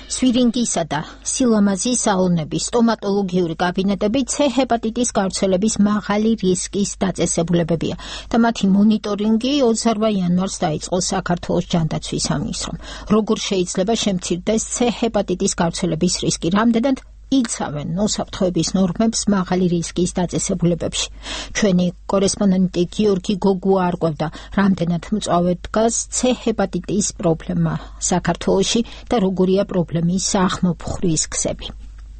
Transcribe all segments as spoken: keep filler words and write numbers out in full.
სვირინგისა და სილამაზის სალონების სტომატოლოგიური კაბინეტები C ჰეპატიტის გავრცელების მაღალი რისკის დაწესებულებებია და მათი მონიტორინგი ოცდაორ იანვარს დაიწყო საქართველოს ჯანდაცვის სამინისტრომ. Როგორ შეიძლება შემცირდეს C ჰეპატიტის გავრცელების რისკი, რამდენად იცავენ მოსაფრთხოების ნორმებს მაღალი რისკის დაწესებულებებში. ჩვენი კორესპონდენტი გიორგი გოგუა არკვევდა, რამდენად მწვავედ დგას C ჰეპატიტის პრობლემა საქართველოში და როგორია პრობლემის აღმოფხვრ რისკები.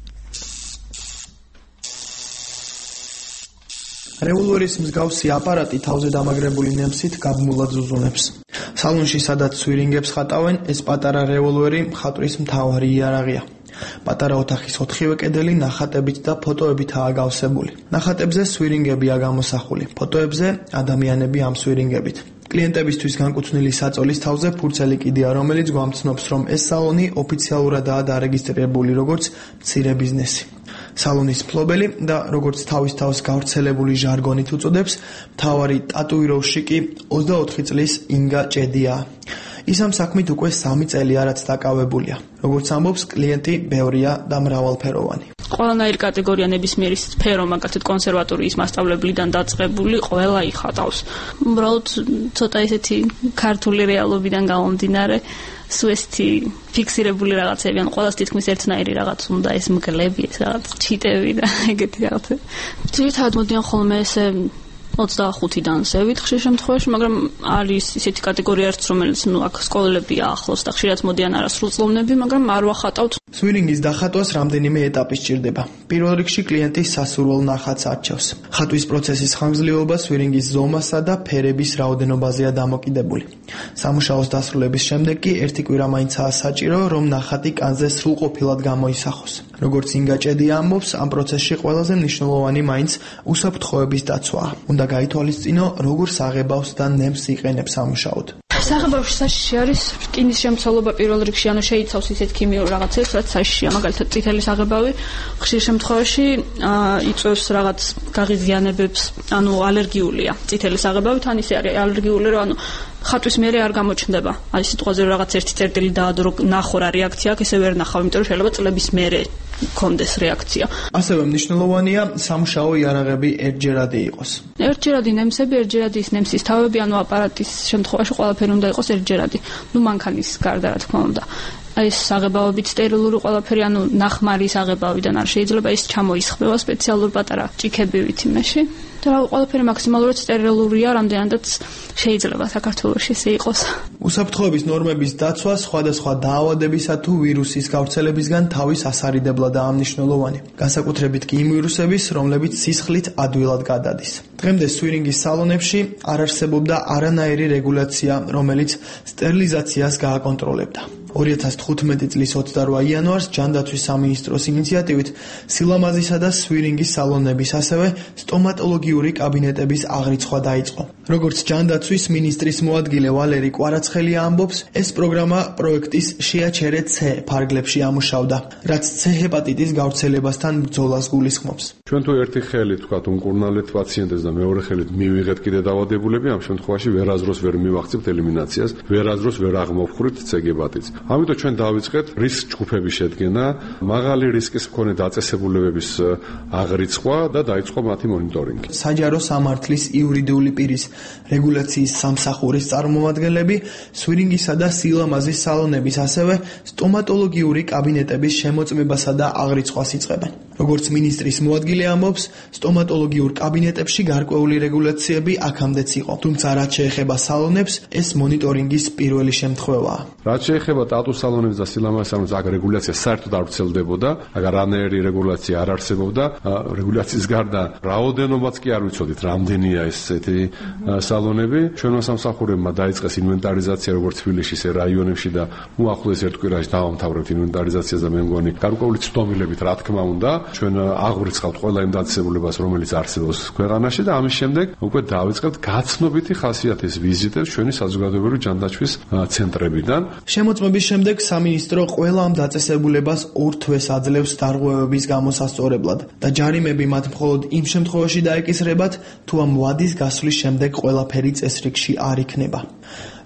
რევოლვერის მსგავსი აპარატი თავზე დამაგრებული ნემსით გაბმულად ზუზუნებს. სალონში, სადაც სვირინგებს ხატავენ, ეს პატარა რევოლვერი მხატვრის მთავარი იარაღია. პატარა ოთახის ოთხივე კედელი ნახატებით და ფოტოებითაა გავსებული. ნახატებზე სვირინგებია გამოსახული, ფოტოებზე ადამიანები ამ სვირინგებით. კლიენტებისთვის განკუთვნილი საწოლის თავზე ფურცელი კიდია, რომელიც გვამცნობს, რომ ეს სალონი ოფიციალურადაა დარეგისტრირებული როგორც მცირე ბიზნესი. სალონის მფლობელი და როგორც თავის თავს გავრცელებული ჟარგონით უწოდებს, მთავარი ტატუიროვში კი ოცდაოთხი წლის ინგა ჭედია. ის ამ საქმით უკვე სამი წელია, რაც დაკავებულია. როგორც ამბობს, კლიენტი ბევრია და მრავალფეროვანი. ყველანაირი კატეგორია ნებისმიერი სფერო, მაგალითად კონსერვატორიის მასწავლებლიდან დაწყებული, ყველა იხატავს. უბრალოდ ცოტა ისეთი ქართული რეალობიდან გამომდინარე, სუესეთი ფიქსირებული რაღაცები, ან ყველას თითქმის ერთნაირი რაღაც უნდა, ეს მგლები, ეს რაღაც ჩიტები და ეგეთი რაღაცები. ძირითადად მოდიან ხოლმე ესე ოცდახუთიდან ზევით ხშირ შემთხვევაში, მაგრამ არის ისეთი კატეგორია ერთს, რომელიც ნუ აქ სკოლებია ახლოს და ხშირად მოდიან არასრულწლოვნები, მაგრამ არ ვახატავთ. სვირინგის დახატვას რამდენიმე ეტაპი სჭირდება. პირველ რიგში კლიენტი სასურველ ნახატს არჩევს. ხატვის პროცესის ხანგრძლივობა სვირინგის ზომასა და ფერების რაოდენობაზეა დამოკიდებული. სამუშაოს დასრულების შემდეგ კი ერთი კვირა მაინცაა საჭირო, რომ ნახატი კანზე სრულყოფილად გამოისახოს. როგორც ინგა ჭედია ამბობს, ამ პროცესში ყველაზე მნიშვნელოვანი მაინც უსაფრთხოების დაცვაა. უნდა გაითვალისწინო, როგორ საღებავს და ნემს იყენებს სამუშაოდ. საღებავში საშიში არის რკინის შემცველობა პირველ რიგში, ანუ შეიცავს ისეთ ქიმიურ რაღაცებს, რაც საშიშია, მაგალითად წითელი საღებავი ხშირ შემთხვევაში იწვევს რაღაც გაღიზიანებებს, ანუ ალერგიულია. წითელი საღებავი თან ისე არის ალერგიული, რომ ანუ ხატვის მერე არ გამოჩნდება. აი სიტყვაზე რომ რაღაც ერთი წერტილი დაადო, ნახო რა რეაქცია აქვს, ესე ვერ ნახავ, იმიტომ რომ შეიძლება წლების მერე კონდეს რეაქცია. ასევე მნიშვნელოვანია სამუშაო იარაღები ერთჯერადი იყოს. ერთჯერადი ნემსები, ერთჯერადი ის ნემსის თავები, ანუ აპარატის შემთხვევაში ყველაფერი უნდა იყოს ერთჯერადი. ნუ მანქანის გარდა რა თქმა უნდა. აი საღებავებით სტერილური ყველაფერი, ანუ ნახმარი საღებავიდან არ შეიძლება ის ჩამოისხმება სპეციალურ პატარა ჭიქებივით იმაში. და ყველაფერი მაქსიმალურად სტერილურია, რამდენადაც შეიძლება საქართველოში ესე იყოს. უსაფრთხოების ნორმების დაცვა სხვადასხვა დაავადებისა თუ ვირუსის გავრცელებისგან თავის ასარიდებლადაა მნიშვნელოვანი. განსაკუთრებით კი იმ ვირუსების, რომლებიც სისხლით ადვილად გადადის. დღემდე სვირინგის სალონებში არ არსებობდა არანაირი რეგულაცია, რომელიც სტერილიზაციას გააკონტროლებდა. ორი ათას თხუთმეტი წლის ოცდაორ იანვარს ჯანდაცვის სამინისტროს ინიციატივით სილამაზისა და სვირინგის სალონების, ასევე სტომატოლოგიური კაბინეტების აღრიცხვა დაიწყო. როგორც ჯანდაცვის მინისტრის მოადგილე ვალერი კვარაცხელი ამბობს, ეს პროგრამა პროექტის შეაჩერე C ფარგლებში ამუშავდა, რაც C ჰეპატიტის გავრცელებასთან ბრძოლას გულისხმობს. ჩვენ თუ ერთი ხელი თქვათ უმკურნალეთ პაციენტებს და მეორე ხელით მივიღეთ კიდე დაავადებულები, ამ შემთხვევაში ვერაზროს ვერ მივახცებთ ელიმინაციას, ვერაზროს ვერ აღმოვხვრით C ჰეპატიტს. ამიტომ ჩვენ დავიწყეთ რისკ ჯგუფების შედგენა, მაღალი რისკის მქონე დაწესებულებების აღრიცხვა და დაიწყო მათი მონიტორინგი. საჯარო სამართლის იურიდიული პირის რეგულაციის სამსახურის წარმომადგენლები სვირინგისა და სილამაზის სალონების, ასევე სტომატოლოგიური კაბინეტების შემოწმებასა და აღრიცხვას იწყებენ. როგორც მინისტრის მოადგილე ამბობს, სტომატოლოგიურ კაბინეტებში გარკვეული რეგულაციები აქამდეც იყო, თუმცა რაც შეეხება სალონებს, ეს მონიტორინგის პირველი შემთხვევაა. რაც შეეხება ტატუ სალონებს და სილამაზის სალონებს, აქ რეგულაცია საერთოდ არ ვრცელდებოდა, აგარ რანაირი რეგულაცია არ არსებობდა. რეგულაციის გარდა რაოდენობაც კი არ ვიცოდით, რამდენია ესეთი სალონები. ჩვენმა სამსახურებმა დაიწყეს ინვენტარიზაცია როგორც თბილისში, ისე რაიონებში და უახლოეს ერთ კვირაში დავამთავრებთ ინვენტარიზაციას და მე მგონი გარკვეული ცდომილებით, რა თქმა უნდა, ჩვენ აღვრიცხავთ ყველა იმ დაწესებულებას, რომელიც არსებობს ქვეყანაში და ამის შემდეგ უკვე დავიწყებთ გაცნობითი ხასიათის ვიზიტებს ჩვენი საზოგადოებრივი ჯანდაცვის ცენტრებიდან. შემოწმების შემდეგ სამინისტრო ყველა ამ დაწესებულებას ორ თვეს აძლევს დარღვევების გამოსასწორებლად და ჯარიმები მათ მხოლოდ იმ შემთხვევაში დაეკისრებათ, თუ ამ ვადის გასვლის შემდეგ ყველაფერი წესრიგში არ იქნება.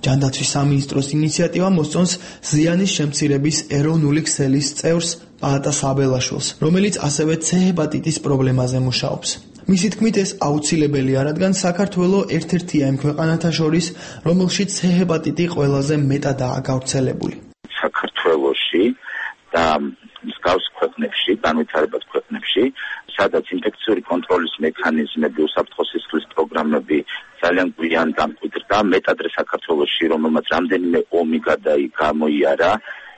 ჯანდაცვის სამინისტროს ინიციატივა მოსწონს ზიანის შემცირების ეროვნული ქსელის წევრს პალატა საბელაშვილს, რომელიც ასევე C ჰეპატიტის პრობლემაზე მუშაობს. მისი თქმით, ეს აუცილებელია, რადგან საქართველოს ერთ-ერთია იმ ქვეყანათა შორის, რომელშიც C ჰეპატიტი ყველაზე მეტადაა გავრცელებული. საქართველოში და მსგავს ქვეყნებში, განვითარებად ქვეყნებში, სადაც ინფექციური კონტროლის მექანიზმები, უსაფრთხო სისხლის პროგრამები ძალიან გვიან დამკვიდრდა, მეტადრე საქართველოში, რომელმაც რამდენიმე ომი გამოიარა,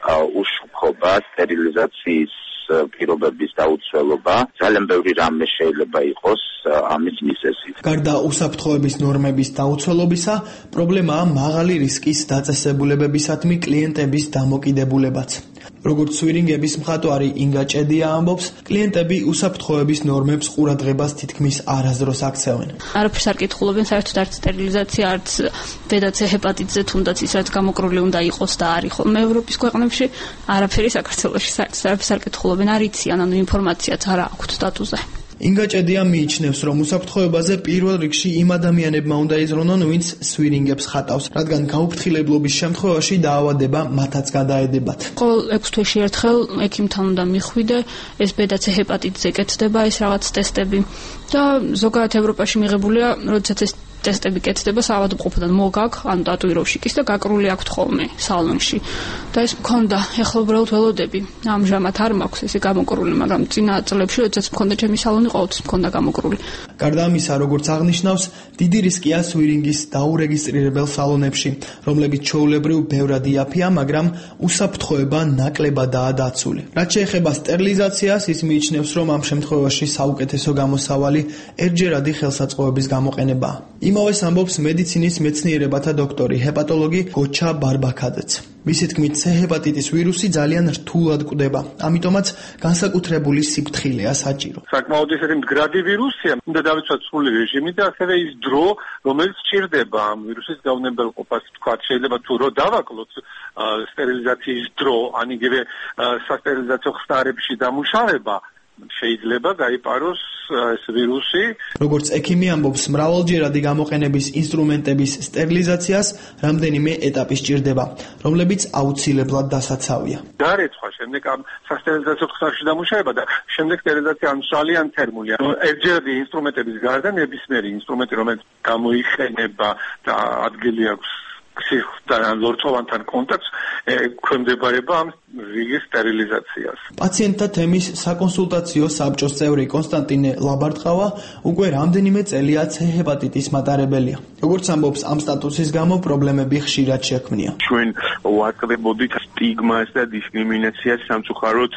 უშუქობა, სტერილიზაციის პირობების დაუცველობა, ძალიან ბევრი რამე შეიძლება იყოს ამის მიზეზი. გარდა უსაფრთხოების ნორმების დაუცველობისა, პრობლემაა მაღალი რისკის დაწესებულებებისადმი კლიენტების დამოკიდებულებაც. როგორც სვირინგების მხატვარი ინგა ჭედია ამბობს, კლიენტები უსაფრთხოების ნორმებს ყურადღებას თითქმის არასდროს აქცევენ. არაფერს არ კითხულობენ, საერთოდ არც სტერილიზაცია, არც ბედა C ჰეპატიტზე, თუნდაც ის რაც გამოკრული უნდა იყოს და არის ხოლმე ევროპის ქვეყნებში, არაფერი საქართველოში საერთოდ არაფერს არ კითხულობენ, არ იციან, ანუ ინფორმაციაც არ აქვთ სტატუსზე. ინგა ჭედია მიიჩნევს, რომ უსაფრთხოებაზე პირველ რიგში იმ ადამიანებმა უნდა იზრუნონ, ვინც სვირინგებს ხატავს, რადგან გაუფრთხილებლობის შემთხვევაში დაავადება მათაც გადაედებათ. ყოველ ექვს თვეში ერთხელ ექიმთან უნდა მიხვიდე, ეს ბედა C ჰეპატიტზე კეთდება ეს რაღაც ტესტები და ზოგადად ევროპაში მიღებულია, როდესაც ეს ტესტები კეთდება საავადმყოფოდან მოგაგ, ანუ ტატუიროვშიკის და გაკრული აქვთ ხოლმე სალონში. და ეს მქონდა, ეხლა უბრალოდ ველოდები. ამჟამად არ მაქვს ესე გამოკრული, მაგრამ წინა წლებში, როდესაც მქონდა ჩემი სალონი, ყოველთვის მქონდა გამოკრული. გარდა ამისა, როგორც აღნიშნავს, დიდი რისკია სვირინგის დაურეგისტრირებელ სალონებში, რომლებიც ჩვეულებრივ ბევრად იაფია, მაგრამ უსაფრთხოება ნაკლებადაა დაცული. რაც შეეხება სტერილიზაციას, ის მიიჩნევს, რომ ამ შემთხვევაში საუკეთესო გამოსავალი ერთჯერადი ხელსაწყოების გამოყენებაა. იმავეს ამბობს მედიცინის მეცნიერებათა დოქტორი, ჰეპატოლოგი გოჩა ბარბაქაძეც. მისი თქმით, C ჰეპატიტის ვირუსი ძალიან რთულად კვდება, ამიტომაც განსაკუთრებული სიფრთხილეა საჭირო. საკმაოდ ისეთი მდგრადი ვირუსია, უნდა დავიცვათ სრული რეჟიმი და ასევე ის დრო, რომელიც სჭირდება ამ ვირუსის გაუნებელყოფას. თქვა, შეიძლება თუ რო დავაკლოთ სტერილიზაციის დრო, ან იგივე სასტერილიზაციო ხსნარებში დამუშავება, შეიძლება გაიპაროს ეს ვირუსი. როგორც ექიმი ამბობს, მრავალჯერადი გამოყენების ინსტრუმენტების სტერილიზაციას რამდენიმე ეტაპი სჭირდება, რომლებიც აუცილებლად დასაცავია. დარეცხვა, შემდეგ ამ სასტერილიზაციო ხსნარში დამუშავება და შემდეგ სტერილიზაცია ან ძალიან თერმულია. ერთჯერადი ინსტრუმენტების გარდა ნებისმიერი ინსტრუმენტი, რომელიც გამოიყენება და ადგილი აქვს ქსიხთან ლორწოვანთან კონტაქტს, ექვემდებარება ამ რიგის სტერილიზაციას. პაციენტთა თემის საკონსულტაციო საბჭოს წევრი კონსტანტინე ლაბარტყავა უკვე რამდენიმე წელია C ჰეპატიტის მატარებელია. როგორც ამბობს, ამ სტატუსის გამო პრობლემები ხშირად შექმნია. ჩვენ ვაკლებოდით სტიგმას და დისკრიმინაციას სამწუხაროდ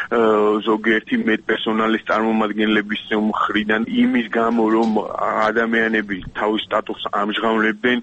ზოგიერთი მედპერსონალის წარმომადგენლების მხრიდან იმის გამო, რომ ადამიანები თავის სტატუსს ამჟღავნებენ,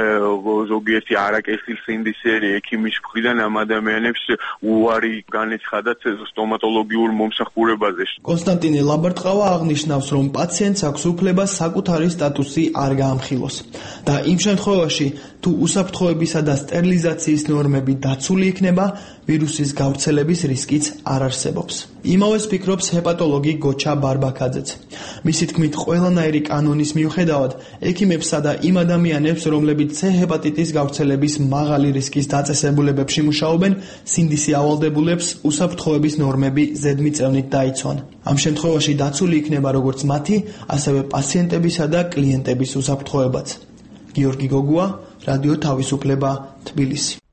ზოგიერთი არაკეთილსინდისერი ექიმის მხრიდან ამ ადამიანებს უარი განეცხადათ სტომატოლოგიურ მომსახურებაზე. კონსტანტინე ლაბარტყავა აღნიშნავს, რომ პაციენტს აქვს უფლება საკუთარი სტატუსი არ გაამხილოს და იმ შემთხვევაში, თუ უსაფრთხოებისა და სტერილიზაციის ნორმები დაცული იქნება, ვირუსის გავრცელების რისკიც არ არსებობს. იმავეს ფიქრობს ჰეპატოლოგი გოჩა ბარბაქაძეც. მისი თქმით, ყველანაირი კანონის მიუხედავად, ექიმებსა და იმ ადამიანებს, რომლებიც C ჰეპატიტის გავრცელების მაღალი რისკის დაწესებულებებში მუშაობენ, სინდისი ავალდებულებს უსაფრთხოების ნორმები ზედმიწევნით დაიცვან. ამ შემთხვევაში დაცული იქნება როგორც მათი, ასევე პაციენტებისა და კლიენტების უსაფრთხოებაც. გიორგი გოგუა, რადიო თავისუფლება, თბილისი.